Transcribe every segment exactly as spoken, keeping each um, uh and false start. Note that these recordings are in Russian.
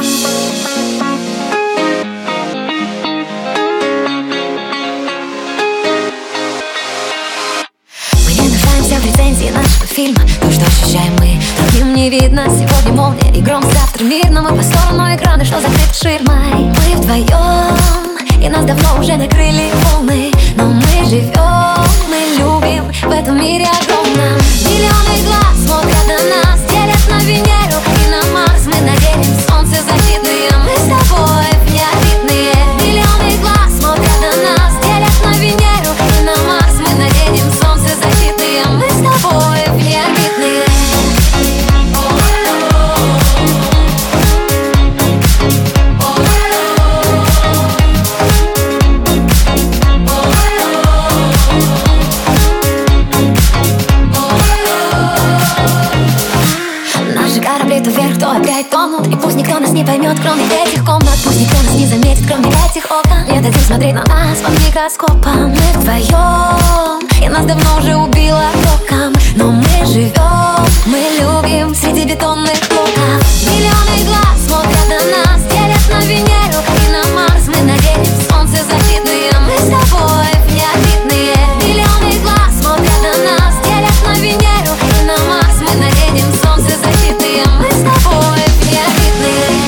В рецензии нашего фильма то, что ощущаем мы, другим не видно. Сегодня молния и гром, завтра мирно. Мы по сторону экрана, что закрыт ширмой. Мы вдвоем, и нас давно уже накрыли волны. Но мы живем, мы любим в этом мире огромном. Миллионы глаз смотрят на нас, делят на Венеру и на Марс. Мы наденем солнцезащитные, мы с тобой необидные. Миллионы глаз смотрят на нас, делят на Венеру и на Марс. Мы наденем солнцезащитные, мы с тобой необидные. Наши корабли то вверх, то опять тонут. И пусть никто нас не поймет, кроме этих комнат. Пусть никто нас не заметит, кроме этих окон. Не дадим смотреть на нас под микроскопом. Мы вдвоем, и нас давно уже убило током. Но мы живем, мы любим среди бетонных блоков. Миллионы глаз смотрят на нас, делят на Венеру и на Марс. Мы наденем солнцезащитные, мы с тобой необидные. Миллионы глаз смотрят на нас, делят на Венеру и на Марс. Мы наденем солнцезащитные, мы с тобой необидные.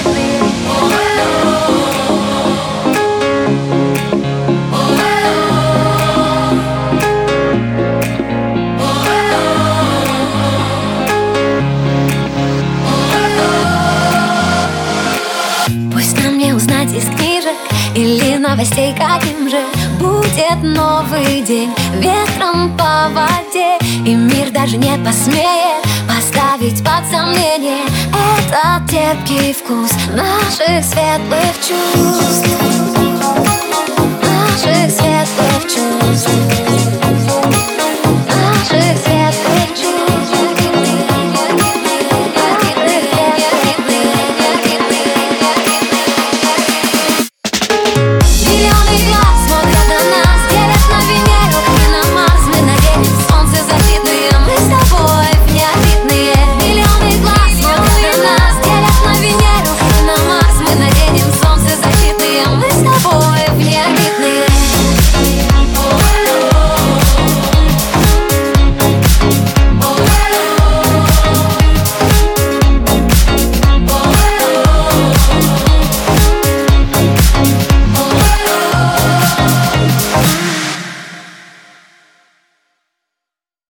Пусть нам не узнать из книжек или новостей, каким же будет новый день. Ветром по воде, и мир даже не посмеет поставить под сомнение этот терпкий вкус наших светлых чувств, наших светлых чувств.